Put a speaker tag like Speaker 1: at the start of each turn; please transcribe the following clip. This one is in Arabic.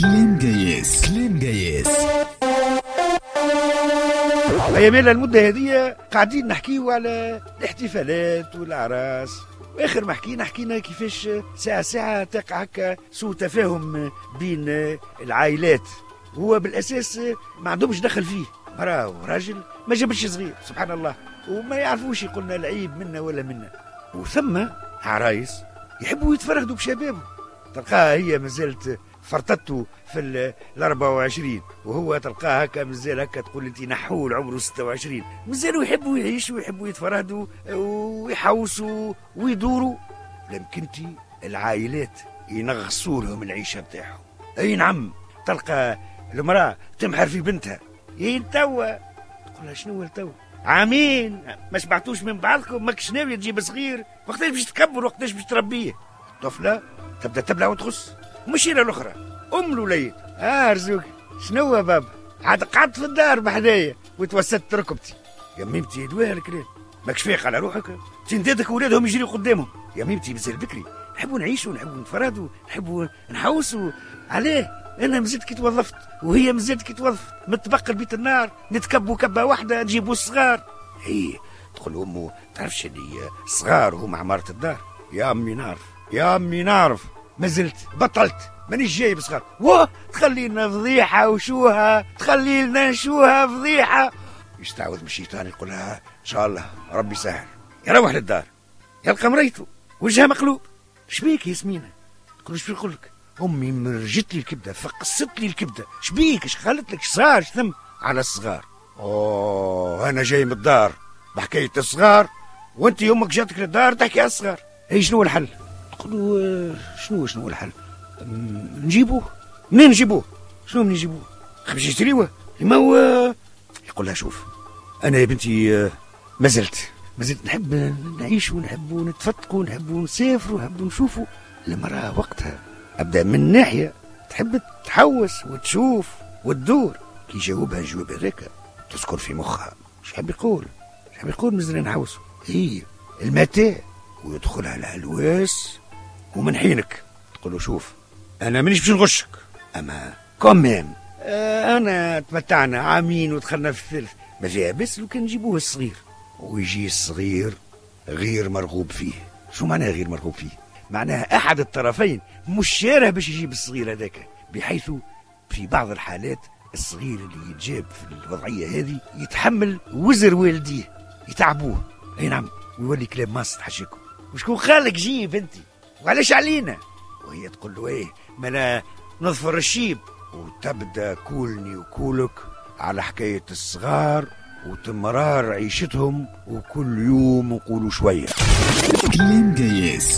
Speaker 1: كليم جايز كليم جايز.
Speaker 2: أيامنا المدة هذه قاعدين نحكيو على الاحتفالات والأعراس، واخر ما حكينا كيفاش ساعة تقع هكا سوء تفاهم بين العائلات. هو بالأساس ما عندهمش دخل فيه، مرأة وراجل ما جابش صغير سبحان الله، وما يعرفوش يقولنا العيب منا ولا منا. وثم عرايس يحبوا يتفرهدوا بشبابهم، تلقاها هي مازالت فرطته في ال24 وهو تلقاه هكا مازال هكا تقول انت نحول عمره 26، مازالوا يحبوا يعيشوا ويحبوا يتفرهدوا ويحوسوا ويدوروا. لمكنتي العائلات ينغصوا لهم العيشه بتاعهم. اي نعم، تلقى المراه تمحر في بنتها، يا توا تقول لها شنو التوا عامين ما شبعتوش من بعضكم، ماكش ناوي تجيب صغير، وقتاش باش تكبر وقتاش باش تربيه. الطفله تبدا تبلع وتخص. مشينا الاخرى ام الوليد، رزوقي شنو بابا عاد قعدت في الدار بحدايا وتوسدت ركبتي. يا ميمتي دواه الكلام، ماكش فايق على روحك، تندادك ولادهم يجريوا قدامهم. يا ميمتي مازال بكري، نحبوا نعيشوا نحبوا نتفرهدوا نحبوا نحوسوا. عليه انا مازلت كي توظفت وهي مازلت كي توظفت، متبقى بيت النار نتكبوا كبه واحده نجيبوا الصغار. هي تقول امه تعرفش اللي صغار هما عماره الدار. يا امي نعرف يا امي نعرف، مازلت بطلت مانيش جايب صغار. واه تخلي لنا فضيحه وشوها، تخلي لنا نشوها فضيحه. يستعوذ من الشيطان يقولها ان شاء الله ربي يسهل. يروح للدار يلقى مريته وجهها مقلوب. شبيك ياسمينه؟ تقول شبيك نقول لك؟ امي مرجت لي الكبده، فقصت لي الكبده. شبيك؟ اش خلت لك؟ صار ثم على الصغار. اوه انا جاي من الدار بحكايه الصغار وانت يومك جاتك للدار تحكي على الصغار. اي شنو الحل؟ تقولوا شنو الحل؟ نجيبوه. منين نجيبوه؟ شنو منين نجيبوه؟ باش يشتريوه؟ ما هو يقول لها شوف انا يا بنتي مازلت نحب نعيش ونحب نتفتقوا ونحب نسافروا ونحب نشوفوا. المرأة وقتها ابدا من ناحيه تحب تحوس وتشوف وتدور. كي يجاوبها الجواب هذاك تذكر في مخها اش حاب يقول مازال نحوسوا. هي المتاع ويدخلها الهلواس ومن حينك تقول له شوف انا مانيش باش نغشك، اما كوميم انا تمتعنا عامين ودخلنا في الثلث، ما فيها بس لو كان نجيبوه الصغير. ويجي الصغير غير مرغوب فيه. شو معناها غير مرغوب فيه؟ معناها احد الطرفين مش شاره باش يجيب الصغير هذاك، بحيث في بعض الحالات الصغير اللي يتجاب في الوضعيه هذه يتحمل وزر والديه يتعبوه. اي نعم، ويولي كلام ماس تحشيكم وشكون خالك جيب انت وعلاش علينا؟ وهي تقول له ايه ما انا نظفر الشيب. وتبدا كولني وكولك على حكايه الصغار وتمرار عيشتهم، وكل يوم نقولوا شويه.
Speaker 1: كليم جايز.